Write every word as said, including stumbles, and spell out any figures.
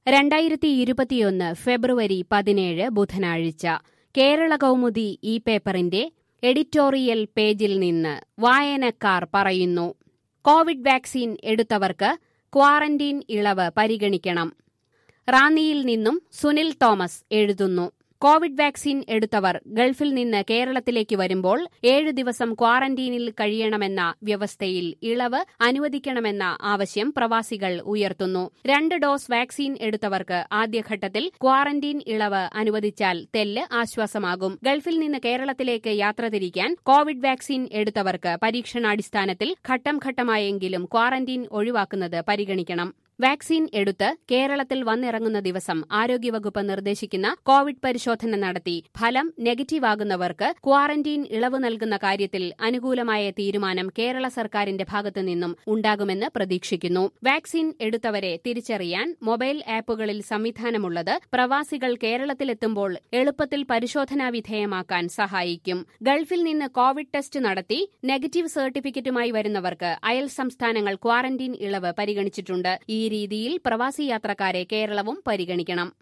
രണ്ടായിരത്തി ഇരുപത്തിയൊന്ന് ഫെബ്രുവരി പതിനേഴ് ബുധനാഴ്ച കേരള കൗമുദി ഈ പേപ്പറിന്റെ എഡിറ്റോറിയൽ പേജിൽ നിന്ന് വായനക്കാർ പറയുന്നു. കോവിഡ് വാക്സിൻ എടുത്തവർക്ക് ക്വാറന്റീൻ ഇളവ് പരിഗണിക്കണം. റാന്നിയിൽ നിന്നും സുനിൽ തോമസ് എഴുതുന്നു. കോവിഡ് വാക്സിൻ എടുത്തവർ ഗൾഫിൽ നിന്ന് കേരളത്തിലേക്ക് വരുമ്പോൾ ഏഴു ദിവസം ക്വാറന്റീനിൽ കഴിയണമെന്ന വ്യവസ്ഥയിൽ ഇളവ് അനുവദിക്കണമെന്ന ആവശ്യം പ്രവാസികൾ ഉയർത്തുന്നു. രണ്ട് ഡോസ് വാക്സിൻ എടുത്തവർക്ക് ആദ്യഘട്ടത്തിൽ ക്വാറന്റീൻ ഇളവ് അനുവദിച്ചാൽ തെല്ല് ആശ്വാസമാകും. ഗൾഫിൽ നിന്ന് കേരളത്തിലേക്ക് യാത്ര തിരിക്കാൻ കോവിഡ് വാക്സിൻ എടുത്തവർക്ക് പരീക്ഷണാടിസ്ഥാനത്തിൽ ഘട്ടം ഘട്ടമായെങ്കിലും ക്വാറന്റീൻ ഒഴിവാക്കുന്നത് പരിഗണിക്കണം. വാക്സിൻ എടുത്ത് കേരളത്തിൽ വന്നിറങ്ങുന്ന ദിവസം ആരോഗ്യവകുപ്പ് നിർദ്ദേശിക്കുന്ന കോവിഡ് പരിശോധന നടത്തി ഫലം നെഗറ്റീവാകുന്നവർക്ക് ക്വാറന്റീൻ ഇളവ് നൽകുന്ന കാര്യത്തിൽ അനുകൂലമായ തീരുമാനം കേരള സർക്കാരിന്റെ ഭാഗത്തുനിന്നും ഉണ്ടാകുമെന്ന് പ്രതീക്ഷിക്കുന്നു. വാക്സിൻ എടുത്തവരെ തിരിച്ചറിയാൻ മൊബൈൽ ആപ്പുകളിൽ സംവിധാനമുള്ളത് പ്രവാസികൾ കേരളത്തിലെത്തുമ്പോൾ എളുപ്പത്തിൽ പരിശോധനാ വിധേയമാക്കാൻ സഹായിക്കും. ഗൾഫിൽ നിന്ന് കോവിഡ് ടെസ്റ്റ് നടത്തി നെഗറ്റീവ് സർട്ടിഫിക്കറ്റുമായി വരുന്നവർക്ക് അയൽ സംസ്ഥാനങ്ങൾ ക്വാറന്റീൻ ഇളവ് പരിഗണിച്ചിട്ടുണ്ട്. ഈ രീതിയിൽ പ്രവാസി യാത്രക്കാരെ കേരളവും പരിഗണിക്കണം.